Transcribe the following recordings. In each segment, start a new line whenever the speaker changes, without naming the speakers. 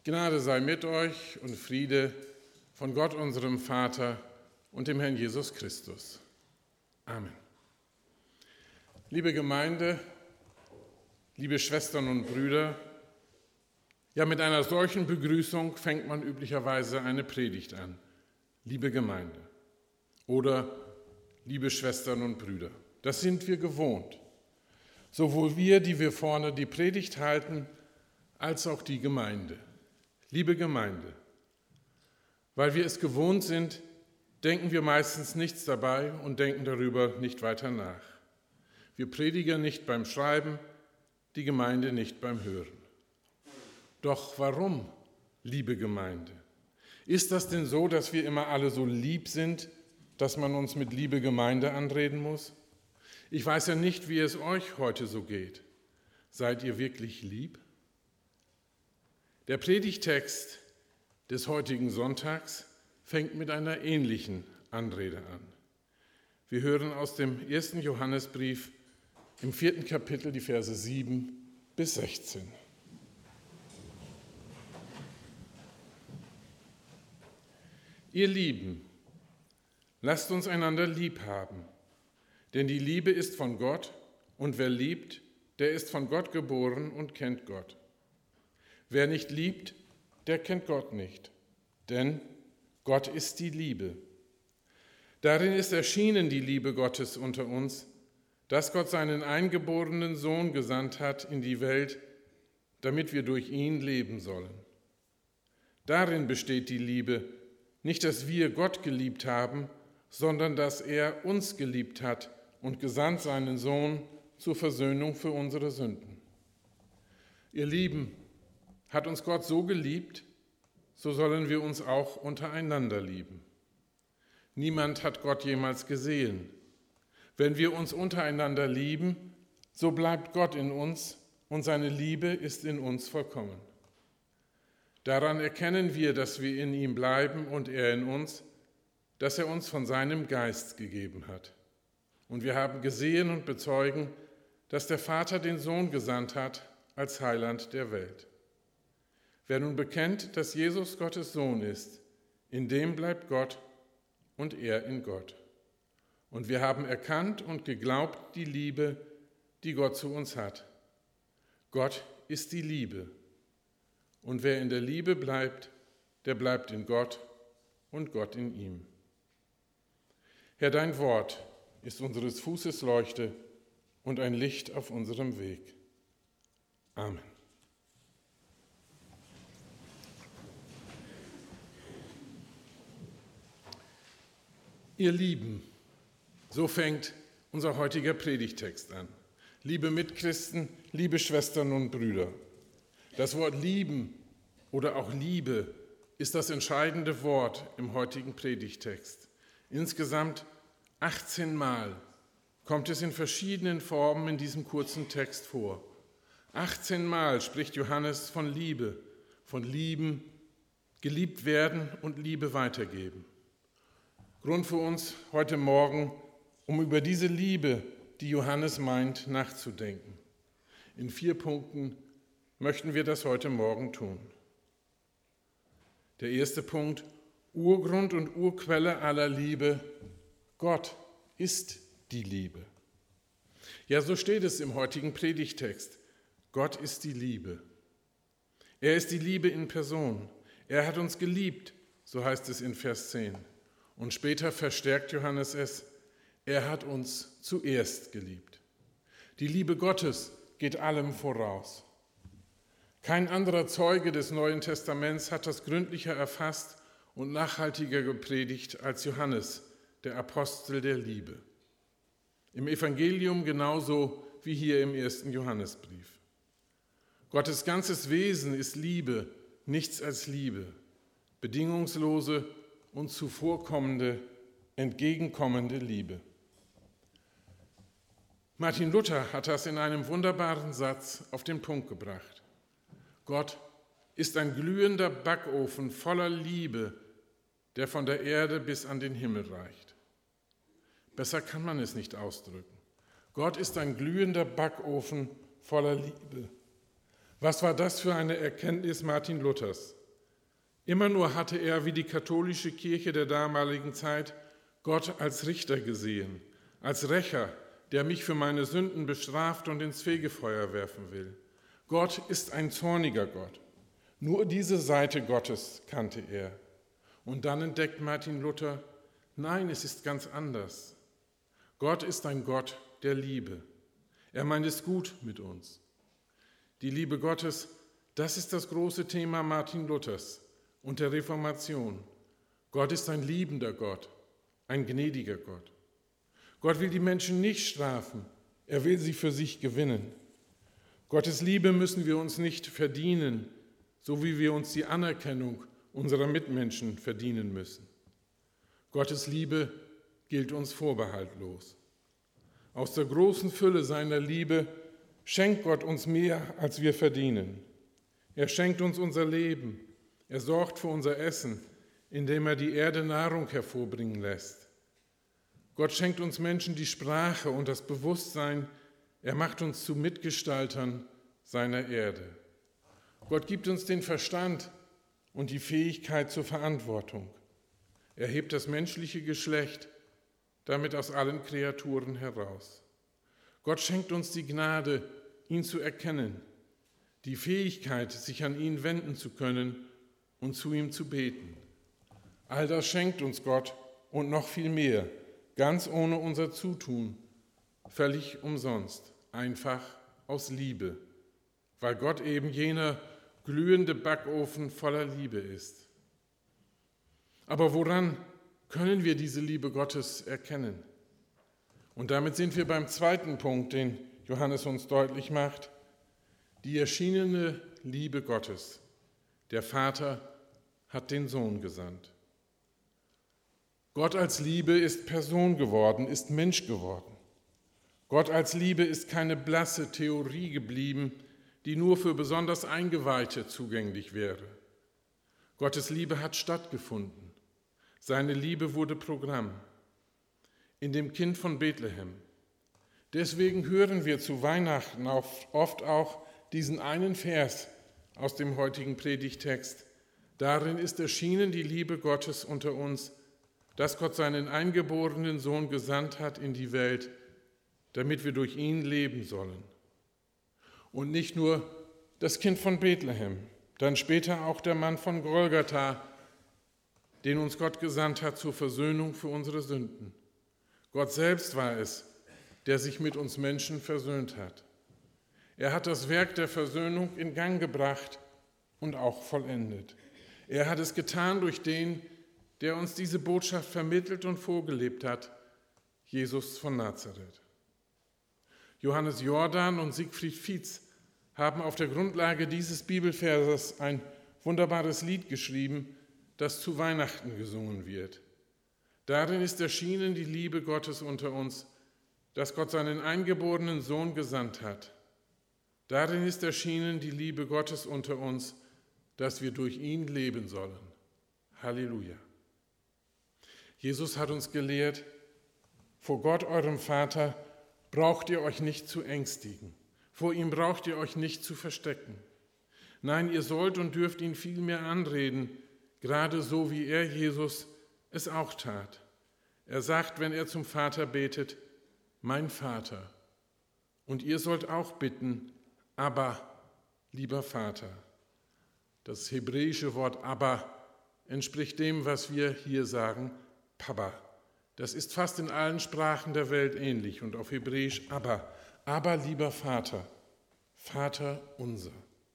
Gnade sei mit euch und Friede von Gott, unserem Vater und dem Herrn Jesus Christus. Amen. Liebe Gemeinde, liebe Schwestern und Brüder, ja, mit einer solchen Begrüßung fängt man üblicherweise eine Predigt an. Liebe Gemeinde oder liebe Schwestern und Brüder. Das sind wir gewohnt. Sowohl wir, die wir vorne die Predigt halten, als auch die Gemeinde. Liebe Gemeinde, weil wir es gewohnt sind, denken wir meistens nichts dabei und denken darüber nicht weiter nach. Wir predigen nicht beim Schreiben, die Gemeinde nicht beim Hören. Doch warum, liebe Gemeinde? Ist das denn so, dass wir immer alle so lieb sind, dass man uns mit liebe Gemeinde anreden muss? Ich weiß ja nicht, wie es euch heute so geht. Seid ihr wirklich lieb? Der Predigtext des heutigen Sonntags fängt mit einer ähnlichen Anrede an. Wir hören aus dem 1. Johannesbrief im 4. Kapitel die Verse 7 bis 16. Ihr Lieben, lasst uns einander lieb haben, denn die Liebe ist von Gott und wer liebt, der ist von Gott geboren und kennt Gott. Wer nicht liebt, der kennt Gott nicht, denn Gott ist die Liebe. Darin ist erschienen die Liebe Gottes unter uns, dass Gott seinen eingeborenen Sohn gesandt hat in die Welt, damit wir durch ihn leben sollen. Darin besteht die Liebe, nicht, dass wir Gott geliebt haben, sondern dass er uns geliebt hat und gesandt seinen Sohn zur Versöhnung für unsere Sünden. Ihr Lieben, hat uns Gott so geliebt, so sollen wir uns auch untereinander lieben. Niemand hat Gott jemals gesehen. Wenn wir uns untereinander lieben, so bleibt Gott in uns und seine Liebe ist in uns vollkommen. Daran erkennen wir, dass wir in ihm bleiben und er in uns, dass er uns von seinem Geist gegeben hat. Und wir haben gesehen und bezeugen, dass der Vater den Sohn gesandt hat als Heiland der Welt. Wer nun bekennt, dass Jesus Gottes Sohn ist, in dem bleibt Gott und er in Gott. Und wir haben erkannt und geglaubt die Liebe, die Gott zu uns hat. Gott ist die Liebe. Und wer in der Liebe bleibt, der bleibt in Gott und Gott in ihm. Herr, dein Wort ist unseres Fußes Leuchte und ein Licht auf unserem Weg. Amen. Ihr Lieben, so fängt unser heutiger Predigtext an. Liebe Mitchristen, liebe Schwestern und Brüder. Das Wort lieben oder auch Liebe ist das entscheidende Wort im heutigen Predigtext. Insgesamt 18 Mal kommt es in verschiedenen Formen in diesem kurzen Text vor. 18 Mal spricht Johannes von Liebe, von Lieben, geliebt werden und Liebe weitergeben. Grund für uns heute Morgen, um über diese Liebe, die Johannes meint, nachzudenken. In 4 Punkten möchten wir das heute Morgen tun. Der erste Punkt, Urgrund und Urquelle aller Liebe, Gott ist die Liebe. Ja, so steht es im heutigen Predigtext. Gott ist die Liebe. Er ist die Liebe in Person. Er hat uns geliebt, so heißt es in Vers 10. Und später verstärkt Johannes es, er hat uns zuerst geliebt. Die Liebe Gottes geht allem voraus. Kein anderer Zeuge des Neuen Testaments hat das gründlicher erfasst und nachhaltiger gepredigt als Johannes, der Apostel der Liebe. Im Evangelium genauso wie hier im 1. Johannesbrief. Gottes ganzes Wesen ist Liebe, nichts als Liebe, bedingungslose und zuvorkommende, entgegenkommende Liebe. Martin Luther hat das in einem wunderbaren Satz auf den Punkt gebracht. Gott ist ein glühender Backofen voller Liebe, der von der Erde bis an den Himmel reicht. Besser kann man es nicht ausdrücken. Gott ist ein glühender Backofen voller Liebe. Was war das für eine Erkenntnis Martin Luthers? Immer nur hatte er, wie die katholische Kirche der damaligen Zeit, Gott als Richter gesehen, als Rächer, der mich für meine Sünden bestraft und ins Fegefeuer werfen will. Gott ist ein zorniger Gott. Nur diese Seite Gottes kannte er. Und dann entdeckt Martin Luther, nein, es ist ganz anders. Gott ist ein Gott der Liebe. Er meint es gut mit uns. Die Liebe Gottes, das ist das große Thema Martin Luthers und der Reformation. Gott ist ein liebender Gott, ein gnädiger Gott. Gott will die Menschen nicht strafen, er will sie für sich gewinnen. Gottes Liebe müssen wir uns nicht verdienen, so wie wir uns die Anerkennung unserer Mitmenschen verdienen müssen. Gottes Liebe gilt uns vorbehaltlos. Aus der großen Fülle seiner Liebe schenkt Gott uns mehr, als wir verdienen. Er schenkt uns unser Leben. Er sorgt für unser Essen, indem er die Erde Nahrung hervorbringen lässt. Gott schenkt uns Menschen die Sprache und das Bewusstsein. Er macht uns zu Mitgestaltern seiner Erde. Gott gibt uns den Verstand und die Fähigkeit zur Verantwortung. Er hebt das menschliche Geschlecht damit aus allen Kreaturen heraus. Gott schenkt uns die Gnade, ihn zu erkennen, die Fähigkeit, sich an ihn wenden zu können und zu ihm zu beten. All das schenkt uns Gott und noch viel mehr, ganz ohne unser Zutun, völlig umsonst, einfach aus Liebe, weil Gott eben jener glühende Backofen voller Liebe ist. Aber woran können wir diese Liebe Gottes erkennen? Und damit sind wir beim zweiten Punkt, den Johannes uns deutlich macht, die erschienene Liebe Gottes. Der Vater hat den Sohn gesandt. Gott als Liebe ist Person geworden, ist Mensch geworden. Gott als Liebe ist keine blasse Theorie geblieben, die nur für besonders Eingeweihte zugänglich wäre. Gottes Liebe hat stattgefunden. Seine Liebe wurde Programm in dem Kind von Bethlehem. Deswegen hören wir zu Weihnachten oft auch diesen einen Vers aus dem heutigen Predigtext. Darin ist erschienen die Liebe Gottes unter uns, dass Gott seinen eingeborenen Sohn gesandt hat in die Welt, damit wir durch ihn leben sollen. Und nicht nur das Kind von Bethlehem, dann später auch der Mann von Golgatha, den uns Gott gesandt hat zur Versöhnung für unsere Sünden. Gott selbst war es, der sich mit uns Menschen versöhnt hat. Er hat das Werk der Versöhnung in Gang gebracht und auch vollendet. Er hat es getan durch den, der uns diese Botschaft vermittelt und vorgelebt hat, Jesus von Nazareth. Johannes Jordan und Siegfried Fietz haben auf der Grundlage dieses Bibelverses ein wunderbares Lied geschrieben, das zu Weihnachten gesungen wird. Darin ist erschienen die Liebe Gottes unter uns, dass Gott seinen eingeborenen Sohn gesandt hat. Darin ist erschienen die Liebe Gottes unter uns, dass wir durch ihn leben sollen. Halleluja. Jesus hat uns gelehrt, vor Gott, eurem Vater, braucht ihr euch nicht zu ängstigen. Vor ihm braucht ihr euch nicht zu verstecken. Nein, ihr sollt und dürft ihn vielmehr anreden, gerade so wie er, Jesus, es auch tat. Er sagt, wenn er zum Vater betet, mein Vater. Und ihr sollt auch bitten, Abba, lieber Vater. Das hebräische Wort Abba entspricht dem, was wir hier sagen, Papa. Das ist fast in allen Sprachen der Welt ähnlich und auf Hebräisch Abba. Aber lieber Vater, Vater unser.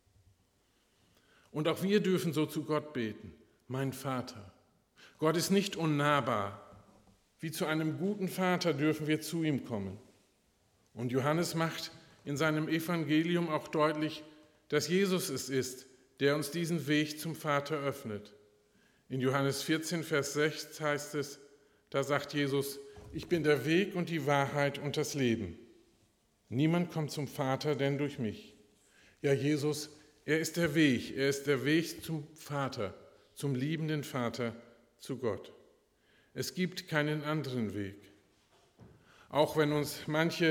Und auch wir dürfen so zu Gott beten, mein Vater. Gott ist nicht unnahbar. Wie zu einem guten Vater dürfen wir zu ihm kommen. Und Johannes macht in seinem Evangelium auch deutlich, dass Jesus es ist, der uns diesen Weg zum Vater öffnet. In Johannes 14, Vers 6 heißt es, da sagt Jesus, ich bin der Weg und die Wahrheit und das Leben. Niemand kommt zum Vater, denn durch mich. Ja, Jesus, er ist der Weg zum Vater, zum liebenden Vater, zu Gott. Es gibt keinen anderen Weg. Auch wenn uns manche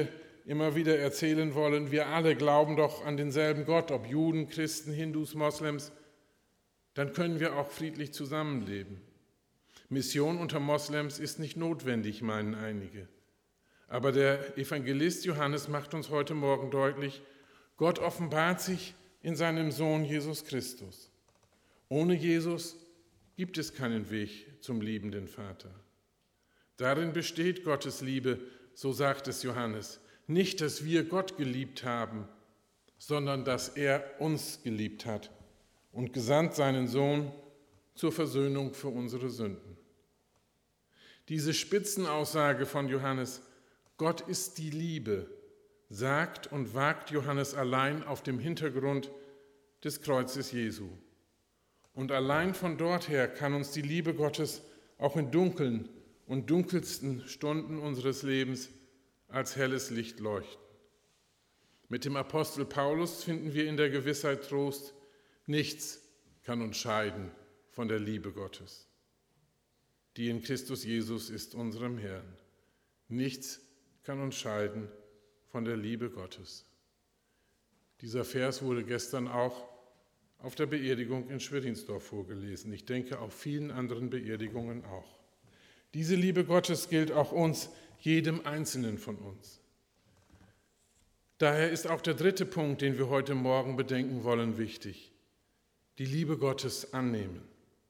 immer wieder erzählen wollen, wir alle glauben doch an denselben Gott, ob Juden, Christen, Hindus, Moslems, dann können wir auch friedlich zusammenleben. Mission unter Moslems ist nicht notwendig, meinen einige. Aber der Evangelist Johannes macht uns heute Morgen deutlich, Gott offenbart sich in seinem Sohn Jesus Christus. Ohne Jesus gibt es keinen Weg zum liebenden Vater. Darin besteht Gottes Liebe, so sagt es Johannes. Nicht, dass wir Gott geliebt haben, sondern dass er uns geliebt hat und gesandt seinen Sohn zur Versöhnung für unsere Sünden. Diese Spitzenaussage von Johannes, Gott ist die Liebe, sagt und wagt Johannes allein auf dem Hintergrund des Kreuzes Jesu. Und allein von dort her kann uns die Liebe Gottes auch in dunklen und dunkelsten Stunden unseres Lebens als helles Licht leuchten. Mit dem Apostel Paulus finden wir in der Gewissheit Trost, nichts kann uns scheiden von der Liebe Gottes, die in Christus Jesus ist, unserem Herrn. Nichts kann uns scheiden von der Liebe Gottes. Dieser Vers wurde gestern auch auf der Beerdigung in Schwerinsdorf vorgelesen. Ich denke auf vielen anderen Beerdigungen auch. Diese Liebe Gottes gilt auch uns, jedem Einzelnen von uns. Daher ist auch der dritte Punkt, den wir heute Morgen bedenken wollen, wichtig. Die Liebe Gottes annehmen.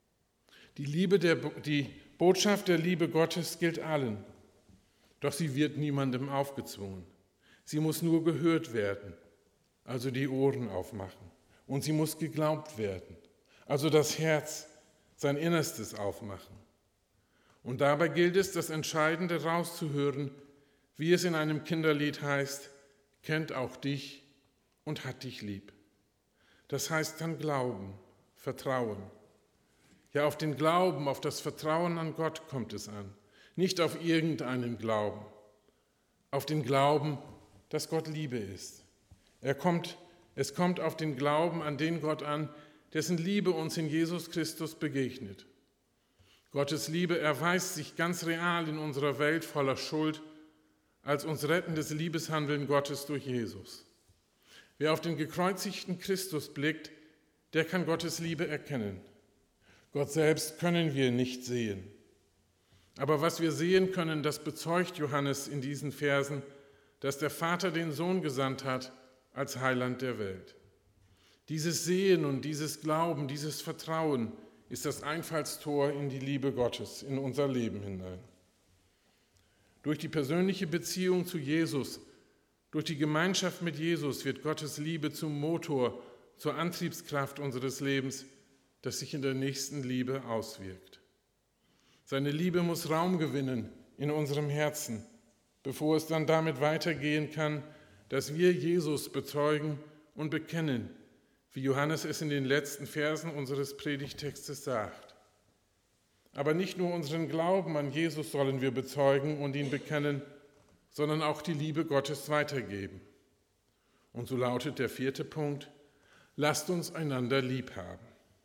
Die Botschaft der Liebe Gottes gilt allen, doch sie wird niemandem aufgezwungen. Sie muss nur gehört werden, also die Ohren aufmachen. Und sie muss geglaubt werden, also das Herz, sein Innerstes aufmachen. Und dabei gilt es, das Entscheidende rauszuhören, wie es in einem Kinderlied heißt, kennt auch dich und hat dich lieb. Das heißt dann Glauben, Vertrauen. Ja, auf den Glauben, auf das Vertrauen an Gott kommt es an, nicht auf irgendeinen Glauben, auf den Glauben, dass Gott Liebe ist. Es kommt auf den Glauben an den Gott an, dessen Liebe uns in Jesus Christus begegnet. Gottes Liebe erweist sich ganz real in unserer Welt voller Schuld als uns rettendes Liebeshandeln Gottes durch Jesus. Wer auf den gekreuzigten Christus blickt, der kann Gottes Liebe erkennen. Gott selbst können wir nicht sehen. Aber was wir sehen können, das bezeugt Johannes in diesen Versen, dass der Vater den Sohn gesandt hat als Heiland der Welt. Dieses Sehen und dieses Glauben, dieses Vertrauen ist das Einfallstor in die Liebe Gottes, in unser Leben hinein. Durch die persönliche Beziehung zu Jesus, durch die Gemeinschaft mit Jesus wird Gottes Liebe zum Motor, zur Antriebskraft unseres Lebens, das sich in der nächsten Liebe auswirkt. Seine Liebe muss Raum gewinnen in unserem Herzen, bevor es dann damit weitergehen kann, dass wir Jesus bezeugen und bekennen, wie Johannes es in den letzten Versen unseres Predigttextes sagt. Aber nicht nur unseren Glauben an Jesus sollen wir bezeugen und ihn bekennen, sondern auch die Liebe Gottes weitergeben. Und so lautet der vierte Punkt, lasst uns einander lieb haben.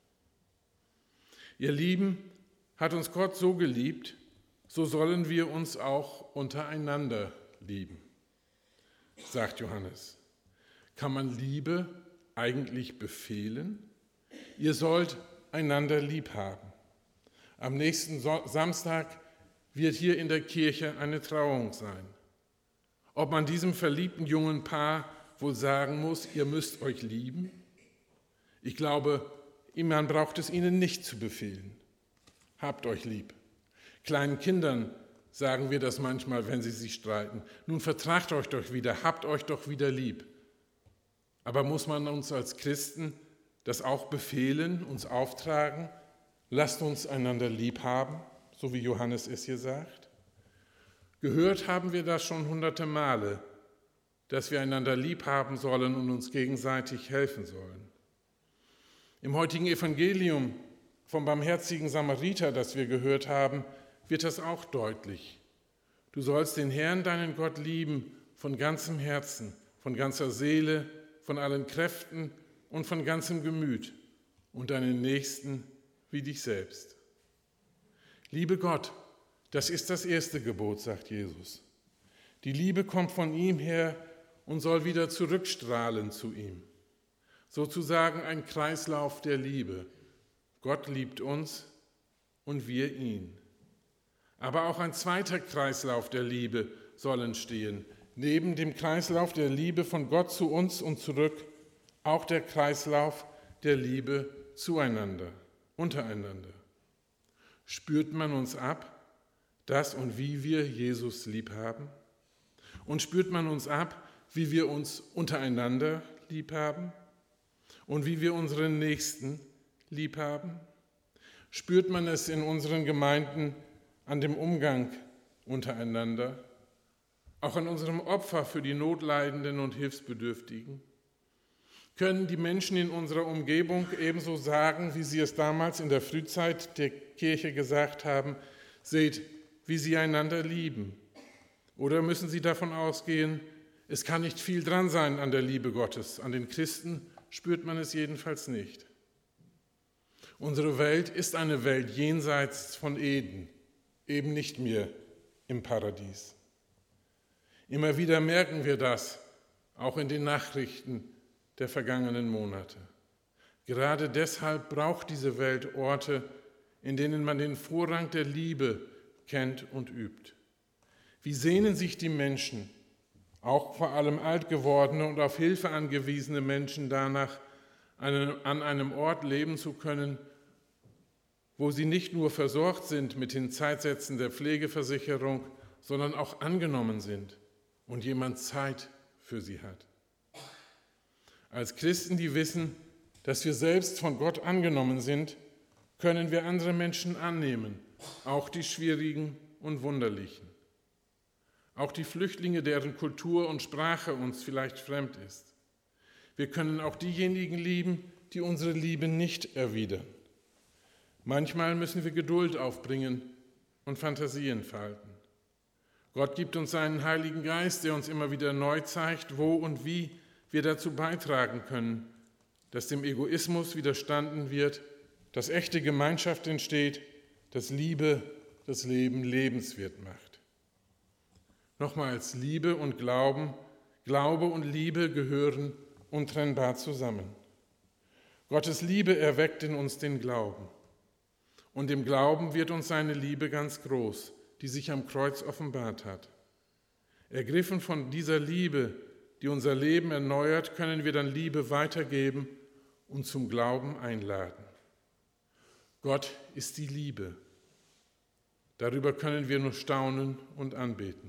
Ihr Lieben, hat uns Gott so geliebt, so sollen wir uns auch untereinander lieben, sagt Johannes. Kann man Liebe eigentlich befehlen? Ihr sollt einander lieb haben. Am nächsten Samstag wird hier in der Kirche eine Trauung sein. Ob man diesem verliebten jungen Paar wohl sagen muss, ihr müsst euch lieben? Ich glaube, man braucht es ihnen nicht zu befehlen. Habt euch lieb. Kleinen Kindern sagen wir das manchmal, wenn sie sich streiten. Nun vertragt euch doch wieder, habt euch doch wieder lieb. Aber muss man uns als Christen das auch befehlen, uns auftragen? Lasst uns einander lieb haben, so wie Johannes es hier sagt. Gehört haben wir das schon hunderte Male, dass wir einander lieb haben sollen und uns gegenseitig helfen sollen. Im heutigen Evangelium vom barmherzigen Samariter, das wir gehört haben, wird das auch deutlich. Du sollst den Herrn, deinen Gott, lieben von ganzem Herzen, von ganzer Seele, von allen Kräften und von ganzem Gemüt und deinen Nächsten wie dich selbst. Liebe Gott, das ist das erste Gebot, sagt Jesus. Die Liebe kommt von ihm her und soll wieder zurückstrahlen zu ihm. Sozusagen ein Kreislauf der Liebe. Gott liebt uns und wir ihn. Aber auch ein zweiter Kreislauf der Liebe soll entstehen. Neben dem Kreislauf der Liebe von Gott zu uns und zurück, auch der Kreislauf der Liebe zueinander, untereinander. Spürt man uns ab, dass und wie wir Jesus lieb haben? Und spürt man uns ab, wie wir uns untereinander lieb haben? Und wie wir unseren Nächsten lieb haben? Spürt man es in unseren Gemeinden an dem Umgang untereinander, auch an unserem Opfer für die Notleidenden und Hilfsbedürftigen? Können die Menschen in unserer Umgebung ebenso sagen, wie sie es damals in der Frühzeit der Kirche gesagt haben, seht, wie sie einander lieben? Oder müssen sie davon ausgehen, es kann nicht viel dran sein an der Liebe Gottes, an den Christen spürt man es jedenfalls nicht. Unsere Welt ist eine Welt jenseits von Eden, eben nicht mehr im Paradies. Immer wieder merken wir das, auch in den Nachrichten der vergangenen Monate. Gerade deshalb braucht diese Welt Orte, in denen man den Vorrang der Liebe kennt und übt. Wie sehnen sich die Menschen, auch vor allem alt gewordene und auf Hilfe angewiesene Menschen, danach, an einem Ort leben zu können, wo sie nicht nur versorgt sind mit den Zeitsätzen der Pflegeversicherung, sondern auch angenommen sind und jemand Zeit für sie hat. Als Christen, die wissen, dass wir selbst von Gott angenommen sind, können wir andere Menschen annehmen, auch die schwierigen und wunderlichen. Auch die Flüchtlinge, deren Kultur und Sprache uns vielleicht fremd ist. Wir können auch diejenigen lieben, die unsere Liebe nicht erwidern. Manchmal müssen wir Geduld aufbringen und Fantasien entfalten. Gott gibt uns seinen Heiligen Geist, der uns immer wieder neu zeigt, wo und wie wir dazu beitragen können, dass dem Egoismus widerstanden wird, dass echte Gemeinschaft entsteht, dass Liebe das Leben lebenswert macht. Nochmals, Liebe und Glaube und Liebe gehören untrennbar zusammen. Gottes Liebe erweckt in uns den Glauben. Und im Glauben wird uns seine Liebe ganz groß, die sich am Kreuz offenbart hat. Ergriffen von dieser Liebe, die unser Leben erneuert, können wir dann Liebe weitergeben und zum Glauben einladen. Gott ist die Liebe. Darüber können wir nur staunen und anbeten.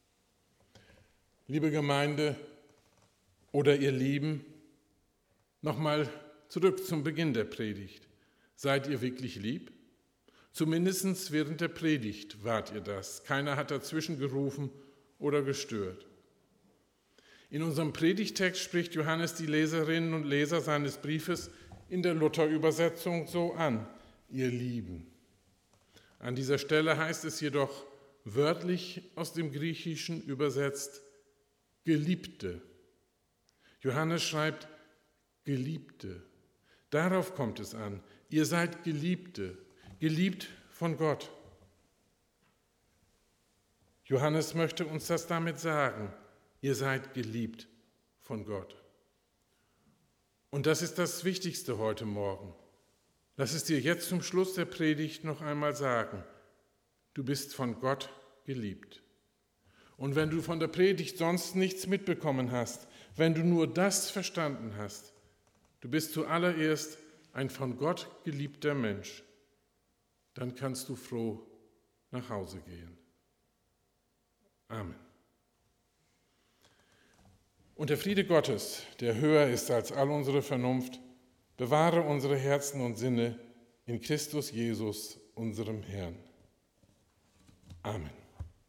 Liebe Gemeinde oder ihr Lieben, nochmal zurück zum Beginn der Predigt. Seid ihr wirklich lieb? Zumindest während der Predigt wart ihr das. Keiner hat dazwischen gerufen oder gestört. In unserem Predigtext spricht Johannes die Leserinnen und Leser seines Briefes in der Luther-Übersetzung so an, ihr Lieben. An dieser Stelle heißt es jedoch wörtlich aus dem Griechischen übersetzt, Geliebte. Johannes schreibt, Geliebte. Darauf kommt es an. Ihr seid Geliebte, geliebt von Gott. Johannes möchte uns das damit sagen. Ihr seid geliebt von Gott. Und das ist das Wichtigste heute Morgen. Lass es dir jetzt zum Schluss der Predigt noch einmal sagen. Du bist von Gott geliebt. Und wenn du von der Predigt sonst nichts mitbekommen hast, wenn du nur das verstanden hast, du bist zuallererst ein von Gott geliebter Mensch, dann kannst du froh nach Hause gehen. Amen. Und der Friede Gottes, der höher ist als all unsere Vernunft, bewahre unsere Herzen und Sinne in Christus Jesus, unserem Herrn. Amen.